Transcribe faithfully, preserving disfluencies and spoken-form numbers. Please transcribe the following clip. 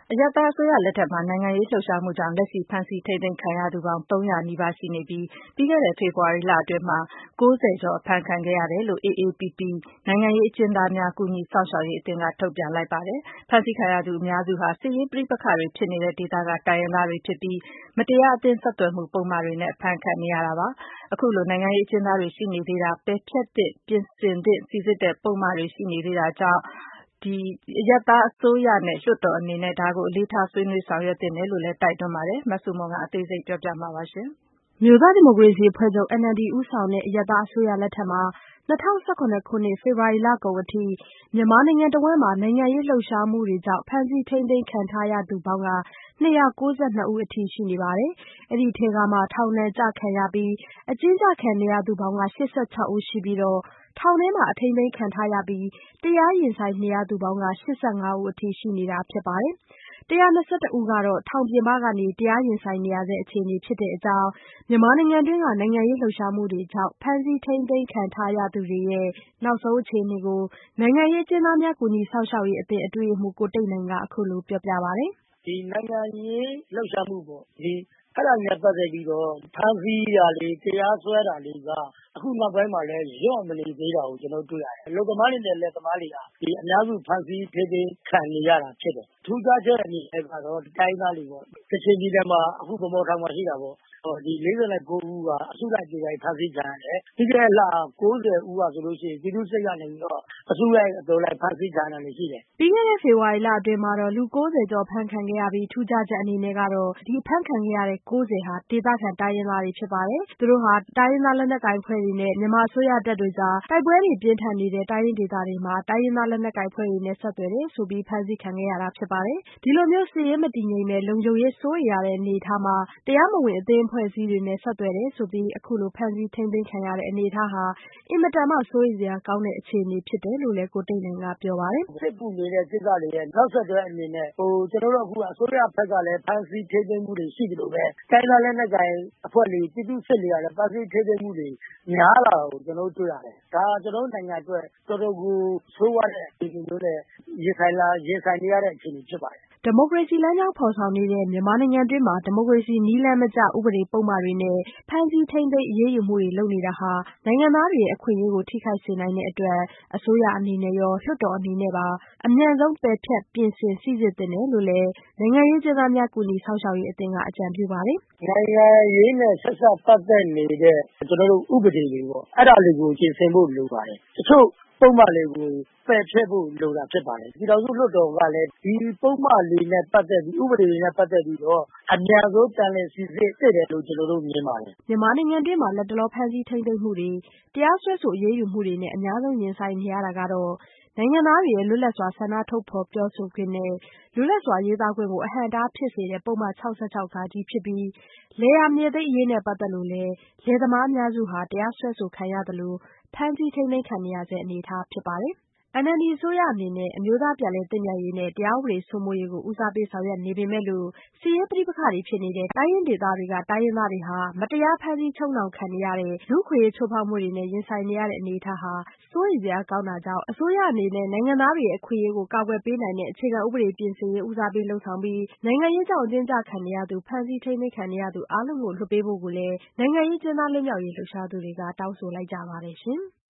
အရပ်သားအစိုးရလက်ထက်မှာနိုင်ငံရေးလှုပ်ရှားမှုကြောင့်လက်ရှိဖမ်းဆီးထိန်းသိမ်းခံရသူပေါင်းသုံးရာနီးပါးရှိနေပြီးပြီးခဲ့တဲ့ဖေဖော်ဝါရီလအတွင်းမှာကိုးဆယ်ကျော်အဖမ်းခံခဲ့ရတယ်လို့ အေအေပီပီ နိုင်ငံရေးအကျဉ်းသားများကူညီစောင့်ရှောက်ရေးအသင်းကထုတ်ပြန်လိုက်ပါတယ်။ဖမ်းဆီးခံရသူအများစုဟာစစ်ရေးပဋိပက္ခတွေဖြစ်နေတဲ့ဒေသကတိုင်းရင်းသားတွေဖြစ်ပြီးမတရားအသင်းဆက်သွယ်မှုပုဒ်မတွေနဲ့အဖမ်းခံနေရတာပါ။အခုလိုနိုင်ငံရေးအကျဉ်းသားတွေရှိနေသေးတာပယ်ဖျက်သင့်ပြင်ဆင်သင့်စိစစ်တဲ့ပုဒ်မတွေရှိနေသေးတာကြောင့်အရပ်သားအစိုးရနဲ့လွှတ်တော်အနေနဲ့ဒါကိုအလေးထားဆွေးနွေးဆောင်ရွက်သင့်တယ်လို့လည်းတိုက်တွန်းပါတယ်။မဆုမွန်ကအသေးစိတ်ပြောပြမှာပါ။အမျိုးသားဒီမိုကရေစီအဖွဲ့ချုပ် အန်အယ်လ်ဒီ ဦးဆောင်တဲ့အရပ်သားအစိုးရလက်ထက်မှာ၂၀၁၇ခုနှစ်ဖေဖော်ဝါရီလကုန်အထိမြန်မာနိုင်ငံတဝန်းမှာနိုင်ငံရေးလှုပ်ရှားမှုတွေကြောင့်ဖမ်းဆီးထိန်းသိမ်းခံထားရသူပေါင်းနှစ်ရာ၉၂ဦးအထိရှိနေပါတယ်။အဲဒီထဲကမှထောင်ဒဏ်ကျခံရပြီးအကျဉ်းကျခံနေရသူပေါင်းရှစ်ဆယ့်ခြောက်ဦးရှိပြီးတော့ထောင်ထဲမှာအထိန်းသိမ်းခံထားရပြီးတရားရင်ဆိုင်နေရသူပေါင်းရှစ်ဆယ့်ငါးဦးအထိရှိနေတာဖြစ်ပါတယ်။ ၁၂၁ဦးကတော့ထောင်ပြင်ပကနေတရားရင်ဆိုင်နေရဆဲအခြေအနေဖြစ်တဲ့အကြောင်းမြန်မာနိုင်ငံတွင်းကနိုင်ငံရေးလှုပ်ရှားမှုတွေကြောင့်ဖမ်းဆီးထိန်းသိမ်းခံထားရသူတွေရဲ့နောက်ဆုံးအခြေအနေကိုနိုင်ငံရေးအကျဉ်းသားများကူညီစောင့်ရှောက်ရေးအသင်းအတွင်းရေးမှူးကိုတိတ်နိုင်ကအခုလိုပြောပြပါတယ်။ "ဒီနိုင်ငံရေးလှုပ်ရှားမှုပေါ့ဒီအဲဒါနဲ့ပတ်သက်ပြီးတော့ဖမ်းဆီးတာတွေတရားစွဲတာတွေကအခုနောက်ပိုင်းမှာလည်းလျော့မနေသေးတာကိုကျနော်တို့တွေ့ရတယ်။အလုပ်သမားတွေနဲ့လက်သမားတွေကဒီအများစုဖမ်းဆီးထိန်းသိမ်းခံနေရတာဖြစ်တယ်။ထူးခြားချက်အနေနဲ့ကတော့တိုင်းသားတွေပေါ့ကချင်ပြည်နယ်မှာအခုဗန်းမော်ထောင်မှာရှိတာပေါ့ဒီလေးဆယ်ကိုဦးကအစုလိုက်အပြုံလိုက်ဖမ်းဆီးခံရတယ်။ပြီးခဲ့တဲ့လကိုးဆယ်ဦးကဆိုလို့ရှိရင်ပြည်သူ့စစ်ကနေပြီးတော့အစုလိုက်အပြုံလိုက်ဖမ်းဆီးခံရတာတွေရှိတယ်။ပြီးခဲ့တဲ့ဖေဖော်ဝါရီလအတွင်းမှာတော့လူကိုးဆယ်ကျော်ဖမ်းခံခဲ့ရပြီးထူးခြားချက်အနေနဲ့ကတော့ဒီဖမ်းခံခဲ့ရတဲ့ကိုးဆယ်ဟာဒေသခံတိုင်းရင်းသားတွေဖြစ်ပါတယ်။သူတို့ဟာတိုင်းရင်းသားလက်နက်ကိုင်အဖွဲ့တွေနဲ့မြန်မာအစိုးရတပ်တွေကြားတိုက်ပွဲတွေပြင်းထန်နေတဲ့တိုင်းရင်းဒေသတွေမှာတိုင်းရင်းသားလက်နက်ကိုင်အဖွဲ့တွေနဲ့ဆက်သွယ်တယ်ဆိုပြီးဖမ်းဆီးခံခဲ့ရတာဖြစ်ပါတယ်။ဒီလိုမျိုးစစ်ရေးမတည်ငြိမ်တဲ့လုံခြုံရေးစိုးရိမ်ရတဲ့အနေအထားမှာတရားမဝင်အသင်းအဖွဲ့အစည်းတွေနဲ့ဆက်သွယ်တယ်ဆိုပြီးအခုလိုဖမ်းဆီးထိန်းသိမ်းခံရတဲ့အနေအထားဟာအင်မတန်မှစိုးရိမ်စရာကောင်းတဲ့အခြေအနေဖြစ်တယ်လို့လည်းကိုတိတ်နိုင်ကပြောပါတယ်။စစ်ပူနေတဲ့ကိစ္စတွေရဲ့နောက်ဆက်တွဲအနေနဲ့ဟိုကျနော်တို့အခုအစိုးရဘက်ကလည်းဖမ်းဆီးထိန်းသိမ်းမှုတွေရှိတယ်လို့ပဲတိုင်းသားလက်နက်ကိုင်အဖွဲ့တွေပြည်သူ့စစ်တွေကလည်းဖမ်းဆီးထိန်းသိမ်းမှုတွေများလာတာကိုကျနော်တို့တွေ့ရတယ်။ဒါကျနော်တို့နိုင်ငံအတွက်တော်တော်ကိုဆိုးဝါးတဲ့အခြေအနေမျိုးနဲ့ရင်ဆိုင်လာရင်ဆိုင်နေရတဲ့အခြေအနေဖြစ်ပါတယ်။ဒီမိုကရေစီလမ်းကြောင်းဖော်ဆောင်နေတဲ့မြန်မာနိုင်ငံတွင်းမှာဒီမိုကရေစီနည်းလမ်းမကျဥပဒေပုဒ်မတွေနဲ့ဖမ်းဆီးထိန်းသိမ်းအရေးယူမှုတွေလုပ်နေတာဟာနိုင်ငံသားတွေရဲ့အခွင့်အရေးကိုထိခိုက်စေနိုင်တဲ့အတွက်အစိုးရအနေနဲ့ရောလွှတ်တော်အနေနဲ့ပါအမြန်ဆုံးပယ်ဖျက်ပြင်ဆင်စိစစ်သင့်တယ်လို့လည်းနိုင်ငံရေးအကျဉ်းသားများကူညီစောင့်ရှောက်ရေးအသင်းကအကြံပြုပါတယ်။နိုင်ငံရေးနဲ့ဆက်စပ်ပတ်သက်နေတဲ့ကျနော်တို့ဥပဒေတွေပေါ့အဲ့ဒါတွေကိုပြင်ဆင်ဖို့လိုပါတယ်။တချို့ပုဒ်မတွေကိုပယ်ဖျက်ဖို့လိုတာဖြစ်ပါတယ်။ပြည်ထောင်စုလွှတ်တော်ကလည်းဒီပုဒ်မလေးနဲ့ပတ်သက်ပြီးဥပဒေတွေနဲ့ပတ်သက်ပြီးတော့အမြန်ဆုံးပြန်လည်စိစစ်သင့်တယ်လို့ကျနော်တို့မြင်ပါတယ်။မြန်မာနိုင်ငံတွင်းမှာလက်တလောဖမ်းဆီးထိန်းသိမ်းမှုတွေတရားစွဲဆိုအရေးယူမှုတွေနဲ့အများဆုံးရင်ဆိုင်နေရတာကတော့နိုင်ငံသားတွေရဲ့လွတ်လပ်စွာဆန္ဒထုတ်ဖော်ပြောဆိုခွင့်နဲ့လွတ်လပ်စွာရေးသားခွင့်ကိုအဟန့်အတားဖြစ်စေတဲ့ပုဒ်မ ၆၆ ဖြစ်ပြီးလယ်ယာမြေသိမ်းအရေးနဲ့ပတ်သက်လို့လည်းလယ်သမားအများစုဟာတရားစွဲဆိုခံရသလိုဖမ်းဆီးထိန်းသိမ်းခံနေရဆဲအနေအထားဖြစ်ပါတယ်။ အန်အယ်လ်ဒီအစိုးရအနေနဲ့အမျိုးသားပြန်လည်သင့်မြတ်ရေးနဲ့တရားဥပဒေစိုးမိုးရေးကိုဦးစားပေးဆောင်ရွက်နေပေမဲ့လို့စစ်ရေးပဋိပက္ခတွေဖြစ်နေတဲ့တိုင်းရင်းဒေသတွေကတိုင်းရင်းသားတွေဟာမတရားဖမ်းဆီးချုပ်နှောင်ခံနေရတဲ့လူ့အခွင့်အရေးချိုးဖောက်မှုတွေနဲ့ရင်ဆိုင်နေရတဲ့အနေအထားဟာစိုးရိမ်စရာကောင်းတာကြောင့်အစိုးရအနေနဲ့နိုင်ငံသားတွေရဲ့အခွင့်အရေးကိုကာကွယ်ပေးနိုင်တဲ့အခြေခံဥပဒေပြင်ဆင်ရေးဦးစားပေးလုပ်ဆောင်ပြီးနိုင်ငံရေးကြောင့်အကျဉ်းကျခံနေရသူဖမ်းဆီးထိန်းသိမ်းခံနေရသူအားလုံးကိုလွှတ်ပေးဖို့ကိုလည်းနိုင်ငံရေးအကျဉ်းသားလွတ်မြောက်ရေးလှုပ်ရှားသူတွေကတောင်းဆိုလိုက်ကြပါတယ်ရှင်။